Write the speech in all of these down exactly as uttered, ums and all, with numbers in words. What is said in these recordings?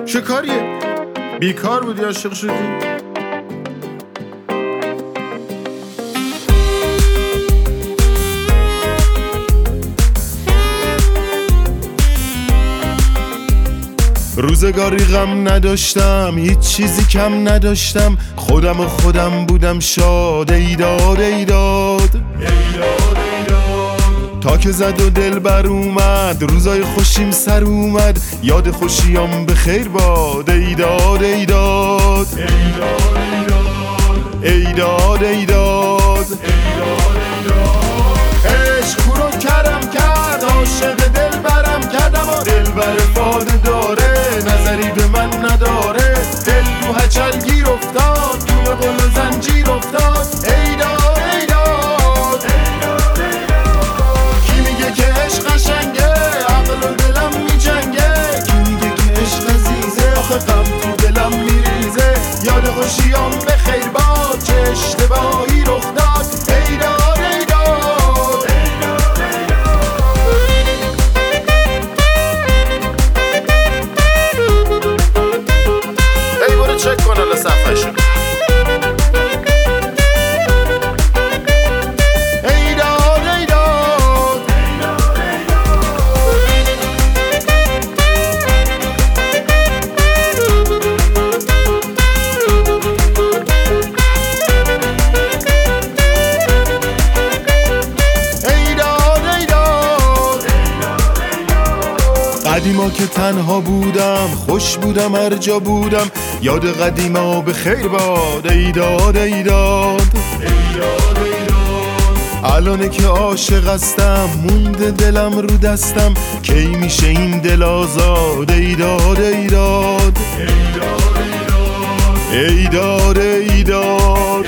چه کاریه؟ بیکار بودی عاشق شدی؟ روزگاری غم نداشتم، هیچ چیزی کم نداشتم، خودم و خودم بودم شاد. ایداد ایداد تا که زد و دل بر اومد، روزای خوشیم سر اومد، یاد خوشیام به خیر باد. ایداد ایداد ایداد ایداد عشق رو کرم کرد، عاشق دل برم کردم و دل بر فاده داره، نظری به من نداره. دل تو هچل گیر افتاد، تو قل و زنجیر افتاد. ایداد ایداد کی میگه که عشق قشنگه، عقل و دلم میجنگه. کی میگه که عشق عزیزه، آخه غم تو دلم میریزه. یاد خوشیام به خیر باد، چه اشتباهی رخ داد. ایداد چک کن الان صفحه‌شو. ایداد ایداد ایداد ایداد قدیما که تنها بودم، خوش بودم هر جا بودم، یاد قدیما به خیر باد. ایداد ایداد الانه که عاشق هستم، مونده دلم رو دستم، کی میشه این دل آزاد. ایداد ایداد ایداد ایداد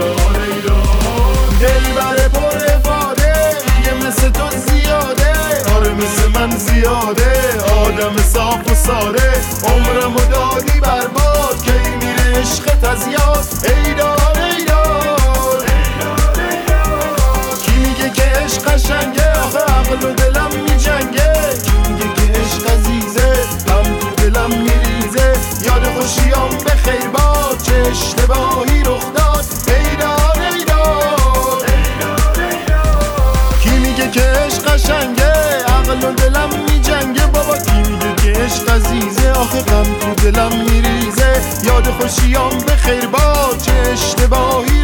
دل بر پر افاده، میگه مثل تو زیاده، آره مثل من زیاده. آدم صاف و ساده، عمرمو دادی برباد، کی میره عشقت از یاد. ایداد ایداد کی میگه که عشق قشنگه، آخه عقل و دلم میجنگه. کی میگه که عشق عزیزه، غم تو دلم میریزه. یاد خوشیام به خیر باد، چه اشتباهی رخ داد. ایداد ایداد کی میگه که عشق قشنگه، عقل و دلم میجنگه. بابا کی میگه که عشق عزیزه، آخه غم تو دلم میریزه. یاد خوشیام به خیر باد، چه اشتباهی